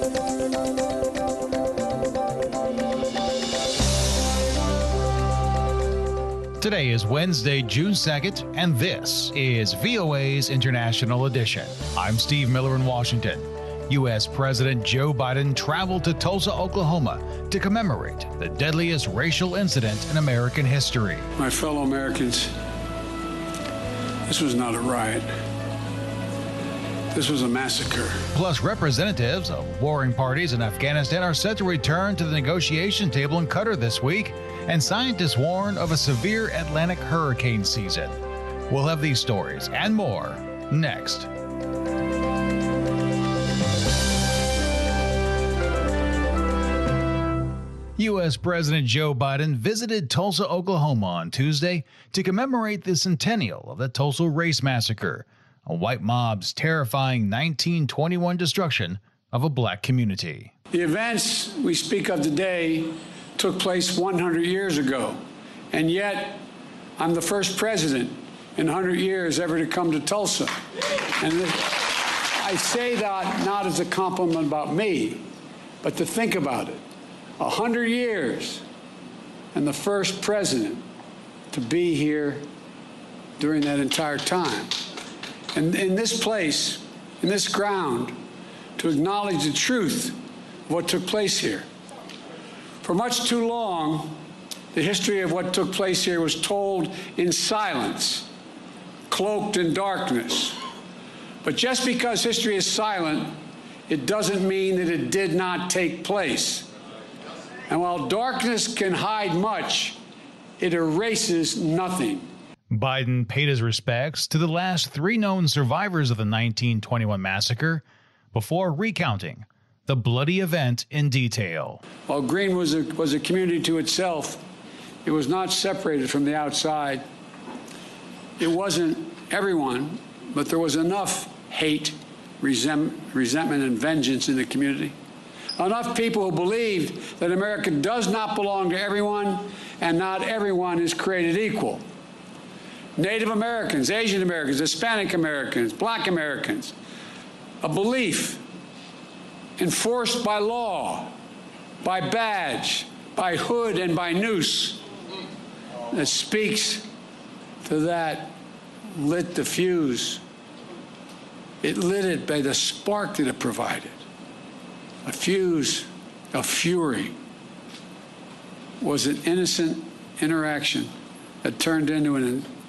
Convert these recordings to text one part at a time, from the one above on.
Today is Wednesday, June 2nd, and this is VOA's International Edition. I'm Steve Miller in Washington. U.S. President Joe Biden traveled to Tulsa, Oklahoma to commemorate the deadliest racial incident in American history. My fellow Americans, this was not a riot. This was a massacre. Plus, representatives of warring parties in Afghanistan are set to return to the negotiation table in Qatar this week, and scientists warn of a severe Atlantic hurricane season. We'll have these stories and more next. U.S. President Joe Biden visited Tulsa, Oklahoma on Tuesday to commemorate the centennial of the Tulsa Race Massacre, a white mob's terrifying 1921 destruction of a black community. The events we speak of today took place 100 years ago, and yet I'm the first president in 100 years ever to come to Tulsa. And I say that not as a compliment about me, but to think about it. 100 years, and the first president to be here during that entire time. And in this place, in this ground, to acknowledge the truth of what took place here. For much too long, the history of what took place here was told in silence, cloaked in darkness. But just because history is silent, it doesn't mean that it did not take place. And while darkness can hide much, it erases nothing. Biden paid his respects to the last three known survivors of the 1921 massacre before recounting the bloody event in detail. While Green was a community to itself, it was not separated from the outside. It wasn't everyone, but there was enough hate, resentment, and vengeance in the community. Enough people who believed that America does not belong to everyone, and not everyone is created equal. Native Americans, Asian Americans, Hispanic Americans, Black Americans, a belief enforced by law, by badge, by hood, and by noose that speaks to that lit the fuse. It lit it by the spark that it provided. A fuse of fury was an innocent interaction that turned into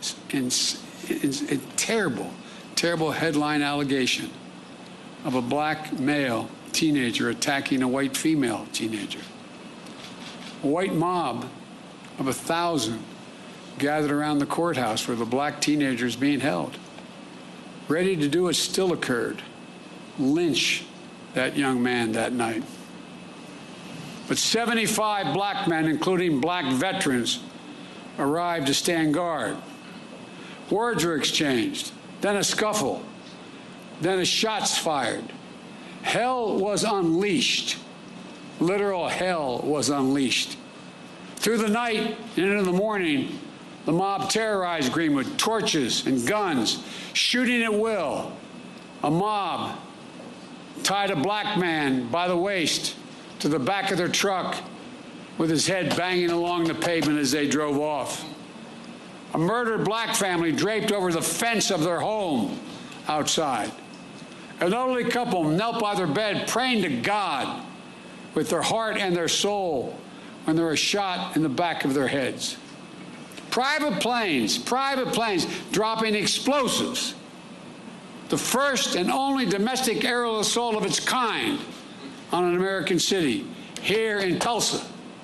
a terrible, terrible headline allegation of a black male teenager attacking a white female teenager. A white mob of 1,000 gathered around the courthouse where the black teenager is being held. Ready to do what still occurred, lynch that young man that night. But 75 black men, including black veterans, arrived to stand guard. Words were exchanged, then a scuffle, then shots fired. Hell was unleashed. Literal hell was unleashed. Through the night and into the morning, the mob terrorized Greenwood, torches and guns, shooting at will. A mob tied a black man by the waist to the back of their truck with his head banging along the pavement as they drove off. A murdered black family draped over the fence of their home outside. An elderly couple knelt by their bed praying to God with their heart and their soul when they were shot in the back of their heads. Private planes dropping explosives. The first and only domestic aerial assault of its kind on an American city, here in Tulsa.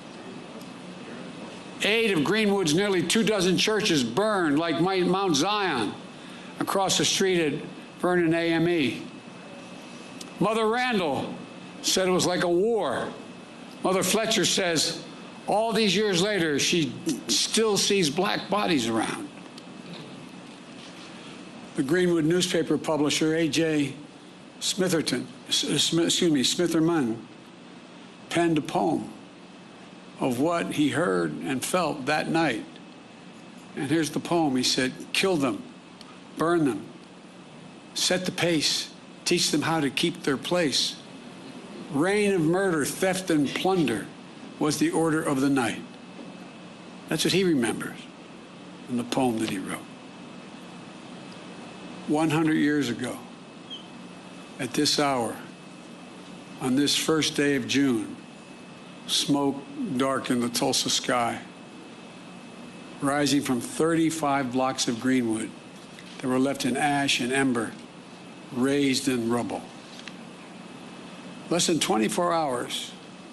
8 of Greenwood's nearly 24 churches burned like Mount Zion across the street at Vernon AME. Mother Randall said it was like a war. Mother Fletcher says all these years later, she still sees black bodies around. The Greenwood newspaper publisher, A.J. Smitherman, penned a poem of what he heard and felt that night. And here's the poem. He said, "Kill them, burn them, set the pace, teach them how to keep their place. Reign of murder, theft, and plunder was the order of the night. That's what he remembers in the poem that he wrote. 100 years ago, at this hour, on this first day of June, smoke darkened the Tulsa sky, rising from 35 blocks of Greenwood that were left in ash and ember, raised in rubble. Less than 24 hours,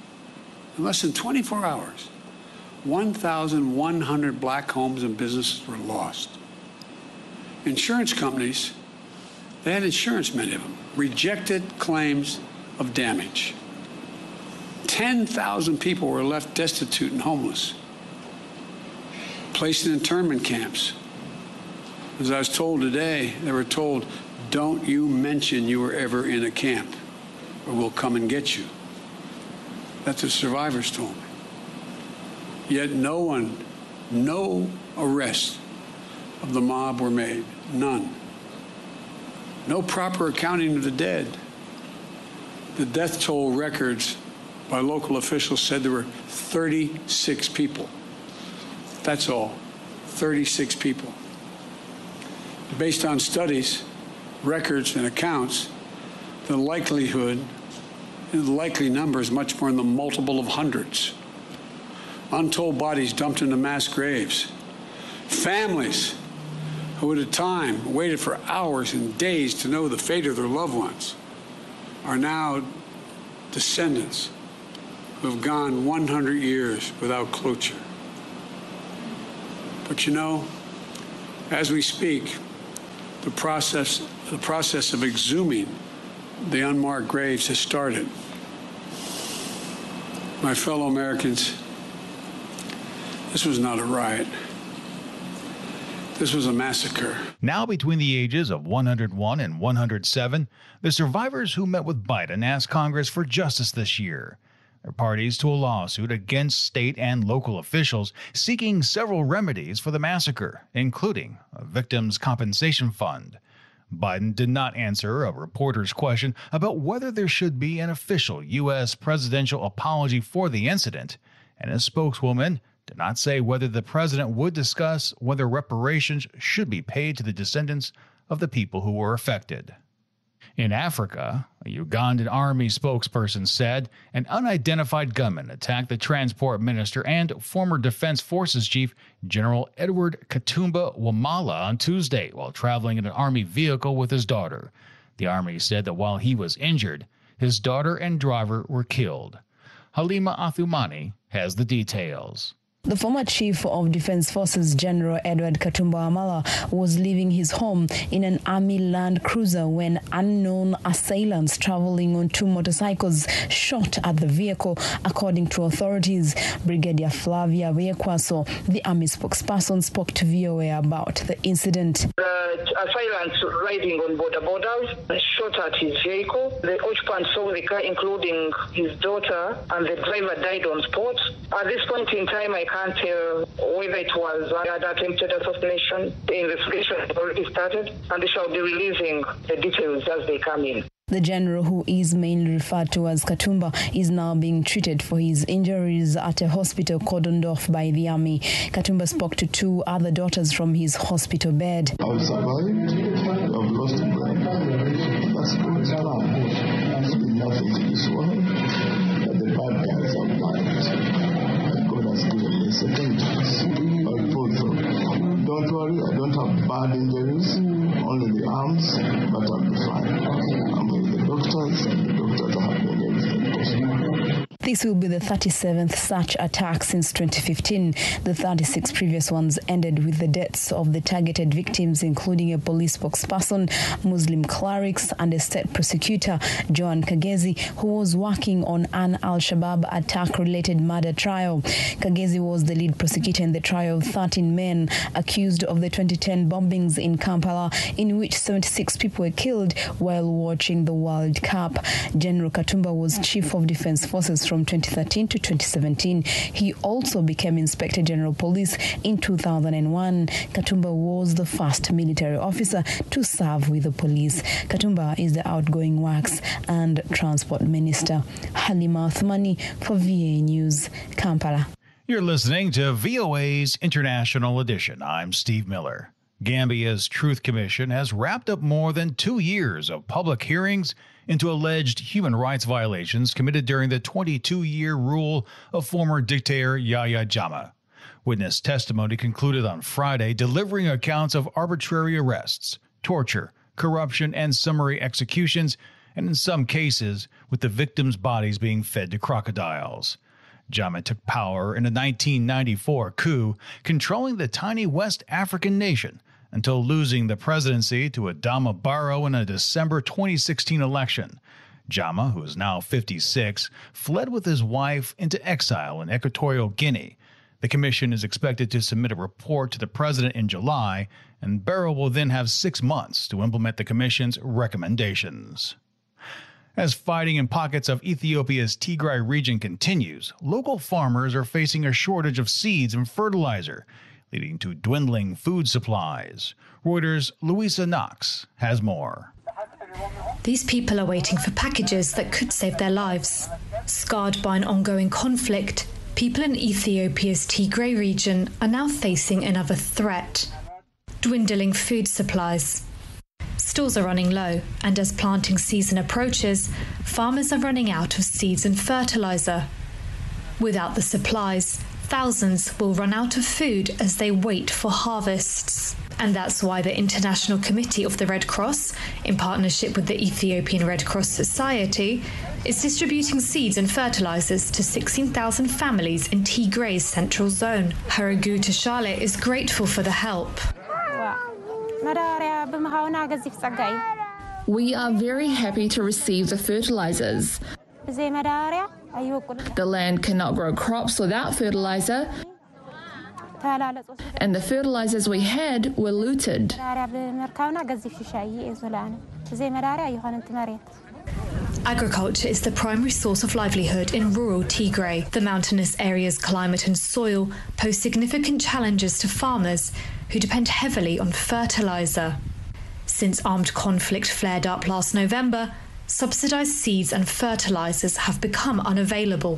1,100 black homes and businesses were lost. Insurance companies, they had insurance, many of them, rejected claims of damage. 10,000 people were left destitute and homeless, placed in internment camps. As I was told today, they were told, don't you mention you were ever in a camp, or we'll come and get you. That's what survivors told me. Yet no arrests of the mob were made, none. No proper accounting of the dead. The death toll records by local officials said there were 36 people. That's all, 36 people. Based on studies, records, and accounts, the likely number is much more in the multiple of hundreds. Untold bodies dumped into mass graves. Families who at a time waited for hours and days to know the fate of their loved ones are now descendants who have gone 100 years without closure. But you know, as we speak, the process of exhuming the unmarked graves has started. My fellow Americans, this was not a riot. This was a massacre. Now between the ages of 101 and 107, the survivors who met with Biden asked Congress for justice this year. They're parties to a lawsuit against state and local officials seeking several remedies for the massacre, including a victims' compensation fund. Biden did not answer a reporter's question about whether there should be an official U.S. presidential apology for the incident, and his spokeswoman did not say whether the president would discuss whether reparations should be paid to the descendants of the people who were affected. In Africa, a Ugandan army spokesperson said an unidentified gunman attacked the transport minister and former Defense Forces Chief General Edward Katumba Wamala on Tuesday while traveling in an army vehicle with his daughter. The army said that while he was injured, his daughter and driver were killed. Halima Athumani has the details. The former Chief of Defense Forces General Edward Katumba Wamala was leaving his home in an army Land Cruiser when unknown assailants traveling on two motorcycles shot at the vehicle, according to authorities. Brigadier Flavia Viekwaso, the army spokesperson, spoke to VOA about the incident. The assailants riding on borders shot at his vehicle. The occupant saw the car, including his daughter, and the driver died on spot. At this point in time, I can't tell whether it was an attempted assassination. The investigation has already started, and they shall be releasing the details as they come in. The general, who is mainly referred to as Katumba, is now being treated for his injuries at a hospital cordoned off by the army. Katumba spoke to two other daughters from his hospital bed. I've survived. I've lost a brother. That's God's plan. There's been nothing to this world. But the bad guys are blind. God has given me a second chance. I'll pull through. Don't worry, I don't have bad injuries, only the arms, but I'll be fine. I'm with the doctors, and the doctors are having everything possible. This will be the 37th such attack since 2015. The 36 previous ones ended with the deaths of the targeted victims, including a police spokesperson, Muslim clerics, and a state prosecutor, Joan Kagezi, who was working on an Al-Shabaab attack-related murder trial. Kagezi was the lead prosecutor in the trial of 13 men accused of the 2010 bombings in Kampala, in which 76 people were killed while watching the World Cup. General Katumba was Chief of Defense Forces from 2013 to 2017. He also became Inspector General Police in 2001. Katumba was the first military officer to serve with the police. Katumba is the outgoing Works and Transport Minister. Halima Athmani for VA News, Kampala. You're listening to VOA's International Edition. I'm Steve Miller. Gambia's Truth Commission has wrapped up more than 2 years of public hearings into alleged human rights violations committed during the 22-year rule of former dictator Yahya Jammeh. Witness testimony concluded on Friday, delivering accounts of arbitrary arrests, torture, corruption, and summary executions, and in some cases, with the victims' bodies being fed to crocodiles. Jammeh took power in a 1994 coup, controlling the tiny West African nation, until losing the presidency to Adama Barrow in a December 2016 election. Jammeh, who is now 56, fled with his wife into exile in Equatorial Guinea. The commission is expected to submit a report to the president in July, and Barrow will then have 6 months to implement the commission's recommendations. As fighting in pockets of Ethiopia's Tigray region continues, local farmers are facing a shortage of seeds and fertilizer, leading to dwindling food supplies. Reuters' Louisa Knox has more. These people are waiting for packages that could save their lives. Scarred by an ongoing conflict, people in Ethiopia's Tigray region are now facing another threat: dwindling food supplies. Stores are running low, and as planting season approaches, farmers are running out of seeds and fertilizer. Without the supplies, thousands will run out of food as they wait for harvests. And that's why the International Committee of the Red Cross, in partnership with the Ethiopian Red Cross Society, is distributing seeds and fertilizers to 16,000 families in Tigray's central zone. Haragu Tashale is grateful for the help. We are very happy to receive the fertilizers. The land cannot grow crops without fertilizer, and the fertilizers we had were looted. Agriculture is the primary source of livelihood in rural Tigray. The mountainous area's climate and soil pose significant challenges to farmers who depend heavily on fertilizer. Since armed conflict flared up last November, subsidized seeds and fertilizers have become unavailable.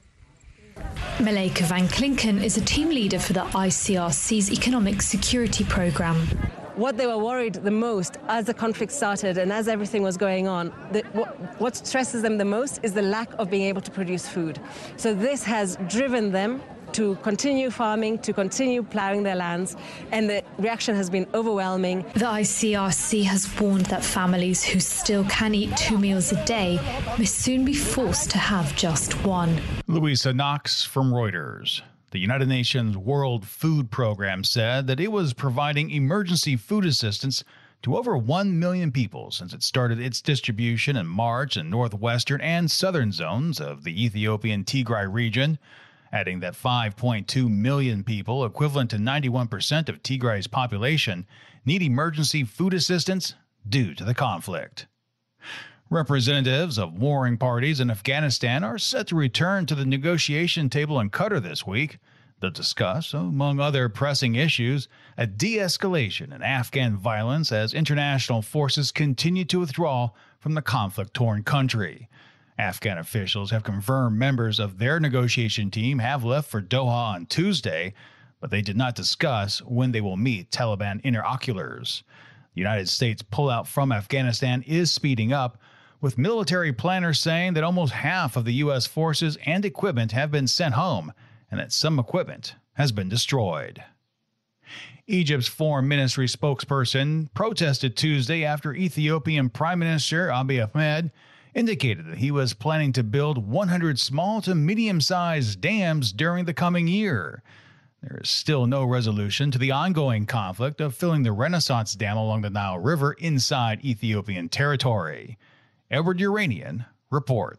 Malaika Van Klinken is a team leader for the ICRC's Economic Security Programme. What they were worried the most as the conflict started and as everything was going on, what stresses them the most is the lack of being able to produce food. So this has driven them to continue farming, to continue ploughing their lands, and the reaction has been overwhelming. The ICRC has warned that families who still can eat 2 meals a day may soon be forced to have just one. Louisa Knox from Reuters. The United Nations World Food Program said that it was providing emergency food assistance to over 1 million people since it started its distribution in March in northwestern and southern zones of the Ethiopian Tigray region, adding that 5.2 million people, equivalent to 91% of Tigray's population, need emergency food assistance due to the conflict. Representatives of warring parties in Afghanistan are set to return to the negotiation table in Qatar this week. They'll discuss, among other pressing issues, a de-escalation in Afghan violence as international forces continue to withdraw from the conflict-torn country. Afghan officials have confirmed members of their negotiation team have left for Doha on Tuesday, but they did not discuss when they will meet Taliban interlocutors. The United States' pullout from Afghanistan is speeding up, with military planners saying that almost half of the U.S. forces and equipment have been sent home and that some equipment has been destroyed. Egypt's foreign ministry spokesperson protested Tuesday after Ethiopian Prime Minister Abiy Ahmed indicated that he was planning to build 100 small to medium-sized dams during the coming year. There is still no resolution to the ongoing conflict of filling the Renaissance Dam along the Nile River inside Ethiopian territory. Edward Uranian reports.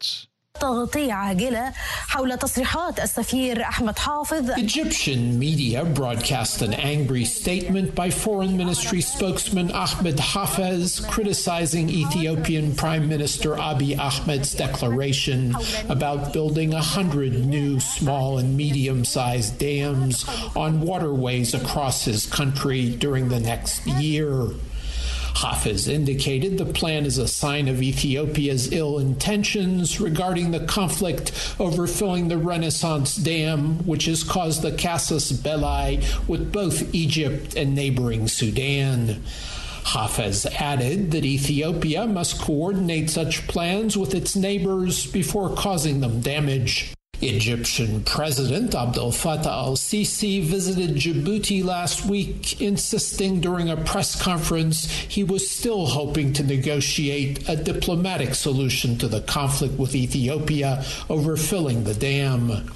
Egyptian media broadcast an angry statement by Foreign Ministry spokesman Ahmed Hafez criticizing Ethiopian Prime Minister Abiy Ahmed's declaration about building 100 new small and medium-sized dams on waterways across his country during the next year. Hafez indicated the plan is a sign of Ethiopia's ill intentions regarding the conflict over filling the Renaissance Dam, which has caused the casus belli with both Egypt and neighboring Sudan. Hafez added that Ethiopia must coordinate such plans with its neighbors before causing them damage. Egyptian President Abdel Fattah al-Sisi visited Djibouti last week, insisting during a press conference he was still hoping to negotiate a diplomatic solution to the conflict with Ethiopia over filling the dam.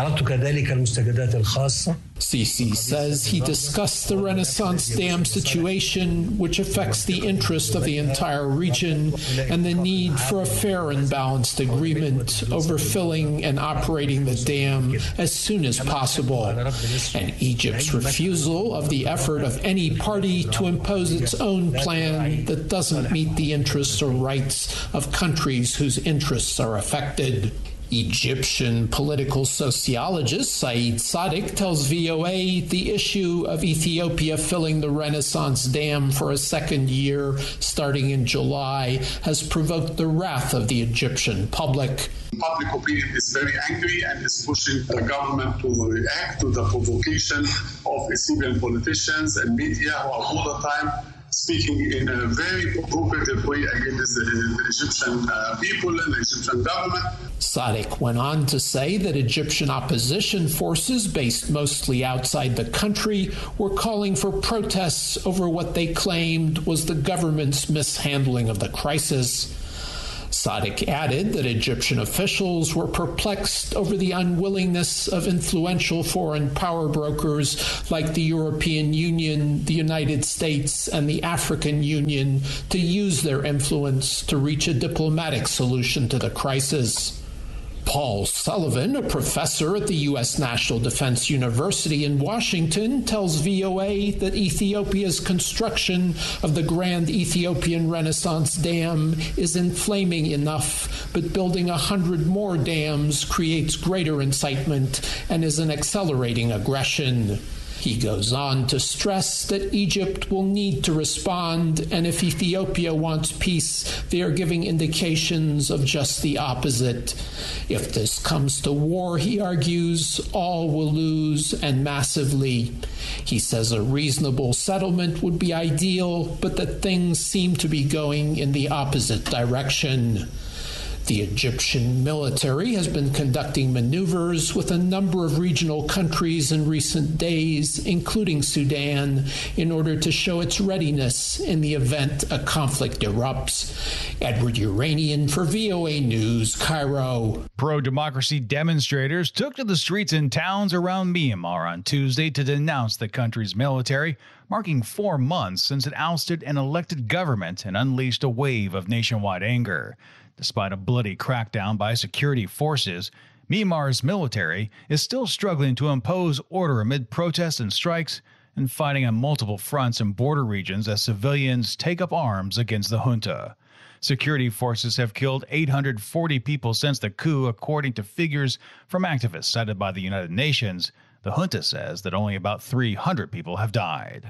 Sisi says he discussed the Renaissance Dam situation, which affects the interest of the entire region, and the need for a fair and balanced agreement over filling and operating the dam as soon as possible, and Egypt's refusal of the effort of any party to impose its own plan that doesn't meet the interests or rights of countries whose interests are affected. Egyptian political sociologist Saeed Sadiq tells VOA the issue of Ethiopia filling the Renaissance Dam for a second year starting in July has provoked the wrath of the Egyptian public. Public opinion is very angry and is pushing the government to react to the provocation of Ethiopian politicians and media who are all the time speaking in a very provocative way against the Egyptian people and the Egyptian government. Sadiq went on to say that Egyptian opposition forces based mostly outside the country were calling for protests over what they claimed was the government's mishandling of the crisis. Sadiq added that Egyptian officials were perplexed over the unwillingness of influential foreign power brokers like the European Union, the United States, and the African Union to use their influence to reach a diplomatic solution to the crisis. Paul Sullivan, a professor at the U.S. National Defense University in Washington, tells VOA that Ethiopia's construction of the Grand Ethiopian Renaissance Dam is inflaming enough, but building 100 more dams creates greater incitement and is an accelerating aggression. He goes on to stress that Egypt will need to respond, and if Ethiopia wants peace, they are giving indications of just the opposite. If this comes to war, he argues, all will lose, and massively. He says a reasonable settlement would be ideal, but that things seem to be going in the opposite direction. The Egyptian military has been conducting maneuvers with a number of regional countries in recent days, including Sudan, in order to show its readiness in the event a conflict erupts. Edward Uranian for VOA News, Cairo. Pro-democracy demonstrators took to the streets in towns around Myanmar on Tuesday to denounce the country's military, marking 4 months since it ousted an elected government and unleashed a wave of nationwide anger. Despite a bloody crackdown by security forces, Myanmar's military is still struggling to impose order amid protests and strikes and fighting on multiple fronts in border regions as civilians take up arms against the junta. Security forces have killed 840 people since the coup, according to figures from activists cited by the United Nations. The junta says that only about 300 people have died.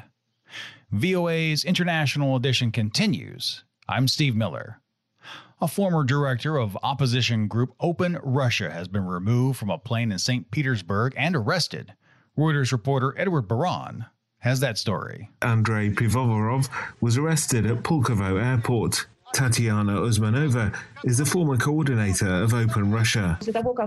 VOA's International Edition continues. I'm Steve Miller. A former director of opposition group Open Russia has been removed from a plane in St. Petersburg and arrested. Reuters reporter Edward Baran has that story. Andrei Pivovarov was arrested at Pulkovo Airport. Tatiana Usmanova is the former coordinator of Open Russia.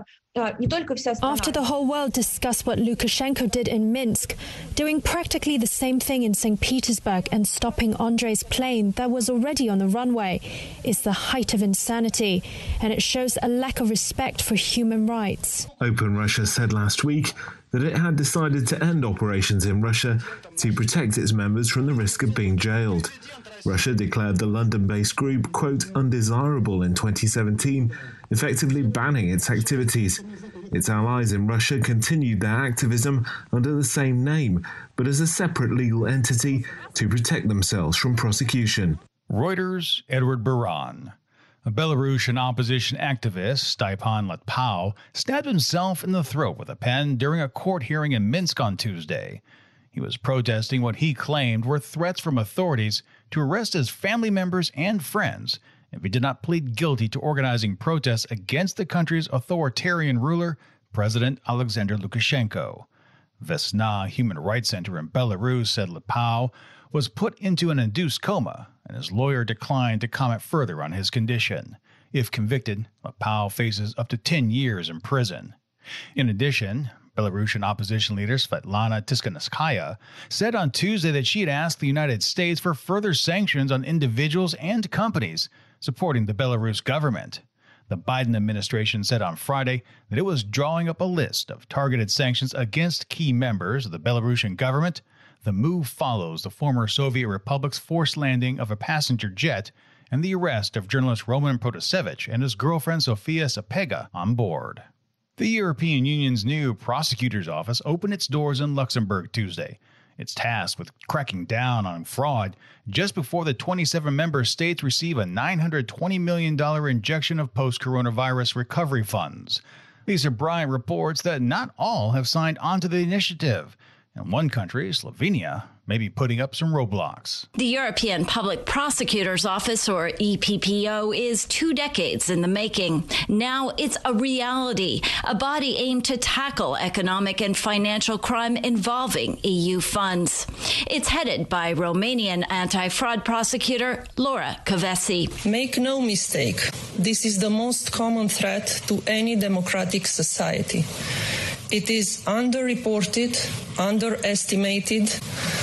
After the whole world discussed what Lukashenko did in Minsk, doing practically the same thing in St. Petersburg and stopping Andrei's plane that was already on the runway is the height of insanity, and it shows a lack of respect for human rights. Open Russia said last week that it had decided to end operations in Russia to protect its members from the risk of being jailed. Russia declared the London-based group, quote, undesirable in 2017, effectively banning its activities. Its allies in Russia continued their activism under the same name, but as a separate legal entity to protect themselves from prosecution. Reuters' Edward Baran. A Belarusian opposition activist, Staipan Latpau, stabbed himself in the throat with a pen during a court hearing in Minsk on Tuesday. He was protesting what he claimed were threats from authorities to arrest his family members and friends if he did not plead guilty to organizing protests against the country's authoritarian ruler, President Alexander Lukashenko. Vesna Human Rights Center in Belarus said Latpau was put into an induced coma, and his lawyer declined to comment further on his condition. If convicted, Latpau faces up to 10 years in prison. In addition, Belarusian opposition leader Svetlana Tikhanovskaya said on Tuesday that she had asked the United States for further sanctions on individuals and companies supporting the Belarus government. The Biden administration said on Friday that it was drawing up a list of targeted sanctions against key members of the Belarusian government. The move follows the former Soviet Republic's forced landing of a passenger jet and the arrest of journalist Roman Protasevich and his girlfriend Sofia Sapega on board. The European Union's new prosecutor's office opened its doors in Luxembourg Tuesday. It's tasked with cracking down on fraud just before the 27 member states receive a $920 million injection of post-coronavirus recovery funds. Lisa Bryant reports that not all have signed on to the initiative. In one country, Slovenia, may be putting up some roadblocks. The European Public Prosecutor's Office, or EPPO, is 2 decades in the making. Now it's a reality, a body aimed to tackle economic and financial crime involving EU funds. It's headed by Romanian anti-fraud prosecutor Laura Kövesi. Make no mistake, this is the most common threat to any democratic society. It is underreported, underestimated,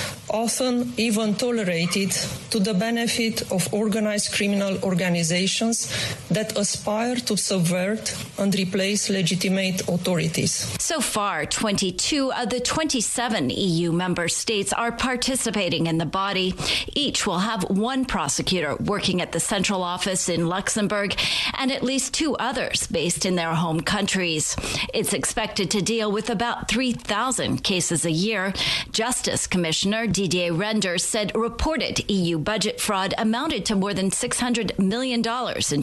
often even tolerated to the benefit of organized criminal organizations that aspire to subvert and replace legitimate authorities. So far, 22 of the 27 EU member states are participating in the body. Each will have one prosecutor working at the central office in Luxembourg and at least 2 others based in their home countries. It's expected to deal with about 3,000 cases a year. Justice Commissioner Didier Reynders said reported EU budget fraud amounted to more than $600 million in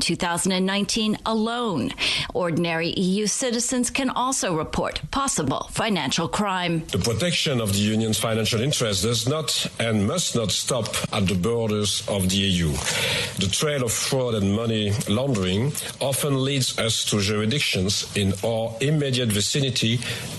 2019 alone. Ordinary EU citizens can also report possible financial crime. The protection of the Union's financial interests does not and must not stop at the borders of the EU. The trail of fraud and money laundering often leads us to jurisdictions in our immediate vicinity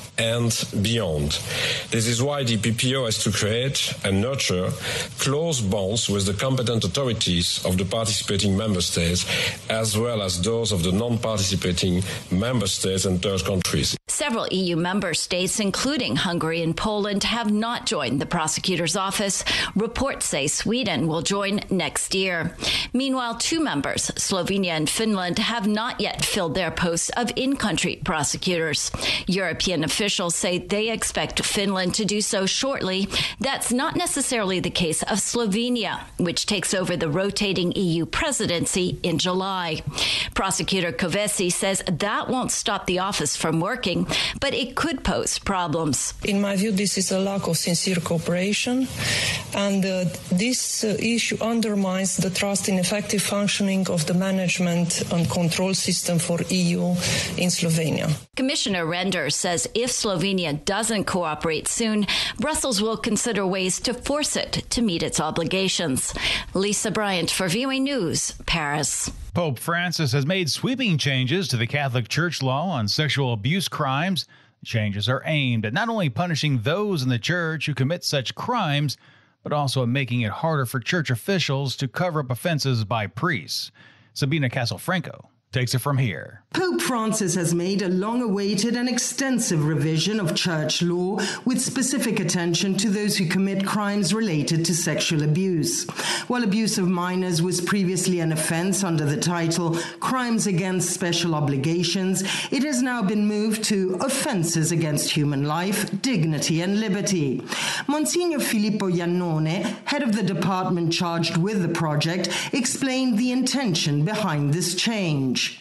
and beyond. This is why the PPO has to create and nurture close bonds with the competent authorities of the participating member states, as well as those of the non-participating member states and third countries. Several EU member states, including Hungary and Poland, have not joined the prosecutor's office. Reports say Sweden will join next year. Meanwhile, 2 members, Slovenia and Finland, have not yet filled their posts of in-country prosecutors. European officials say they expect Finland to do so shortly. That's not necessarily the case of Slovenia, which takes over the rotating EU presidency in July. Prosecutor Kövesi says that won't stop the office from working, but it could pose problems. In my view, this is a lack of sincere cooperation, and this issue undermines the trust in effective functioning of the management and control system for EU in Slovenia. Commissioner Reynders says if Slovenia doesn't cooperate soon, Brussels will consider ways to force it to meet its obligations. Lisa Bryant for VOA News, Paris. Pope Francis has made sweeping changes to the Catholic Church law on sexual abuse crimes. The changes are aimed at not only punishing those in the church who commit such crimes, but also at making it harder for church officials to cover up offenses by priests. Sabina Castelfranco takes it from here. Pope Francis has made a long-awaited and extensive revision of church law with specific attention to those who commit crimes related to sexual abuse. While abuse of minors was previously an offense under the title Crimes Against Special Obligations, it has now been moved to offenses against human life, dignity and liberty. Monsignor Filippo Iannone, head of the department charged with the project, explained the intention behind this change.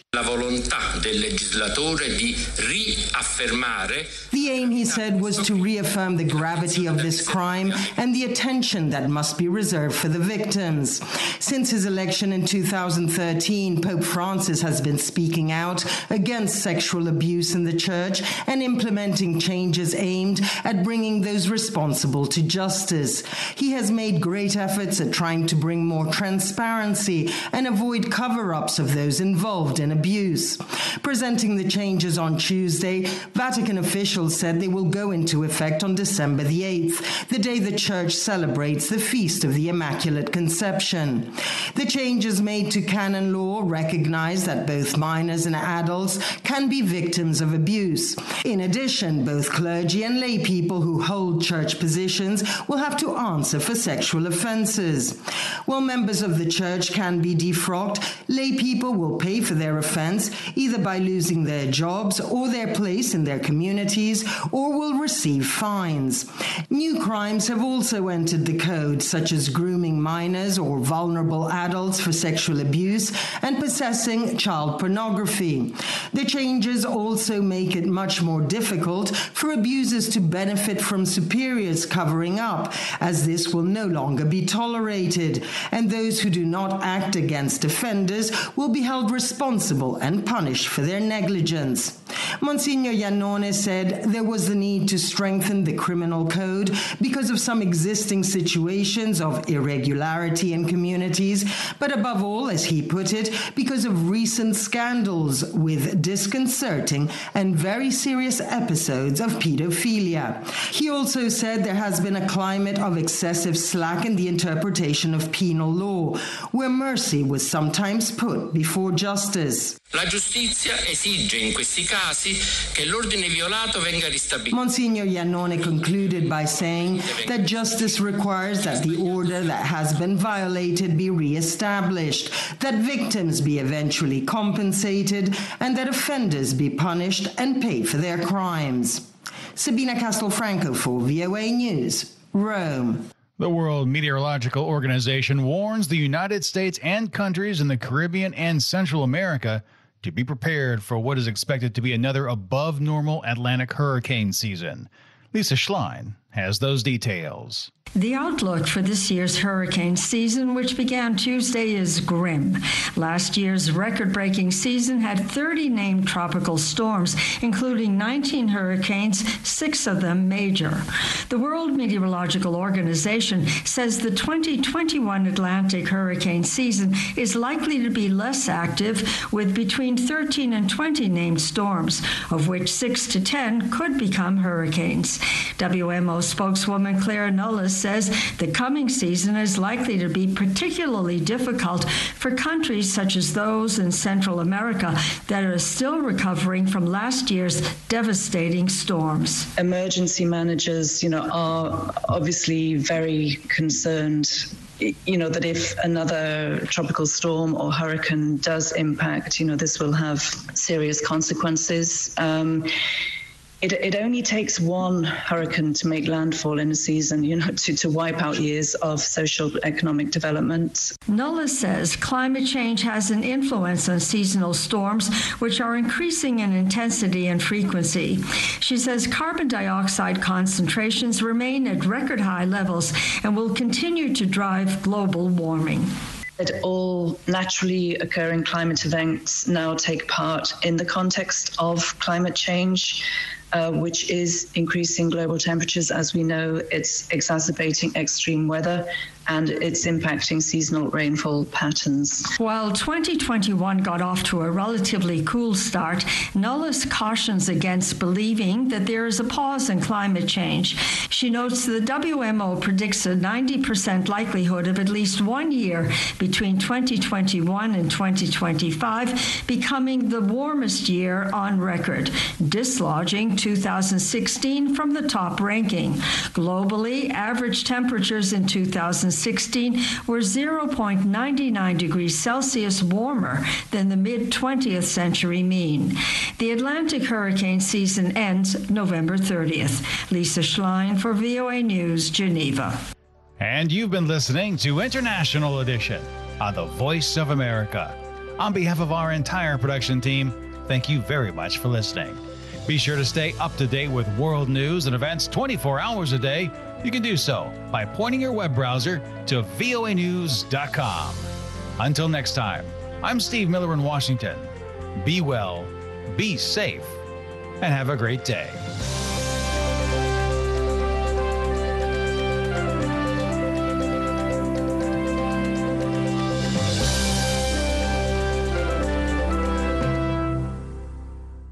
The aim, he said, was to reaffirm the gravity of this crime and the attention that must be reserved for the victims. Since his election in 2013, Pope Francis has been speaking out against sexual abuse in the church and implementing changes aimed at bringing those responsible to justice. He has made great efforts at trying to bring more transparency and avoid cover-ups of those involved in abuse. Presenting the changes on Tuesday, Vatican officials said they will go into effect on December the 8th, the day the Church celebrates the Feast of the Immaculate Conception. The changes made to canon law recognize that both minors and adults can be victims of abuse. In addition, both clergy and lay people who hold church positions will have to answer for sexual offenses. While members of the Church can be defrocked, lay people will pay for their offense either by losing their jobs or their place in their communities, or will receive fines. New crimes have also entered the code, such as grooming minors or vulnerable adults for sexual abuse and possessing child pornography. The changes also make it much more difficult for abusers to benefit from superiors covering up, as this will no longer be tolerated, and those who do not act against offenders will be held responsible and punished for their negligence. Monsignor Iannone said there was the need to strengthen the criminal code because of some existing situations of irregularity in communities, but above all, as he put it, because of recent scandals with disconcerting and very serious episodes of pedophilia. He also said there has been a climate of excessive slack in the interpretation of penal law, where mercy was sometimes put before justice. La giustizia esige in questi casi che l'ordine violato venga ristabilito. Monsignor Iannone concluded by saying that justice requires that the order that has been violated be re-established, that victims be eventually compensated, and that offenders be punished and paid for their crimes. Sabina Castelfranco for VOA News, Rome. The World Meteorological Organization warns the United States and countries in the Caribbean and Central America to be prepared for what is expected to be another above-normal Atlantic hurricane season. Lisa Schlein has those details. The outlook for this year's hurricane season, which began Tuesday, is grim. Last year's record-breaking season had 30 named tropical storms, including 19 hurricanes, 6 of them major. The World Meteorological Organization says the 2021 Atlantic hurricane season is likely to be less active, with between 13 and 20 named storms, of which 6 to 10 could become hurricanes. WMO spokeswoman Claire Nullis says the coming season is likely to be particularly difficult for countries such as those in Central America that are still recovering from last year's devastating storms. Emergency managers, are obviously very concerned, that if another tropical storm or hurricane does impact, this will have serious consequences. It only takes one hurricane to make landfall in a season, to wipe out years of social economic development. Nullis says climate change has an influence on seasonal storms, which are increasing in intensity and frequency. She says carbon dioxide concentrations remain at record high levels and will continue to drive global warming. That all naturally occurring climate events now take part in the context of climate change, which is increasing global temperatures. As we know, it's exacerbating extreme weather and it's impacting seasonal rainfall patterns. While 2021 got off to a relatively cool start, Nullis cautions against believing that there is a pause in climate change. She notes the WMO predicts a 90% likelihood of at least 1 year between 2021 and 2025 becoming the warmest year on record, dislodging 2016 from the top ranking. Globally, average temperatures in 2016 were 0.99 degrees Celsius warmer than the mid-20th century mean. The Atlantic hurricane season ends November 30th. Lisa Schlein for VOA News, Geneva. And you've been listening to International Edition on the Voice of America. On behalf of our entire production team, thank you very much for listening. Be sure to stay up to date with world news and events 24 hours a day. You can do so by pointing your web browser to voanews.com. Until next time, I'm Steve Miller in Washington. Be well, be safe, and have a great day.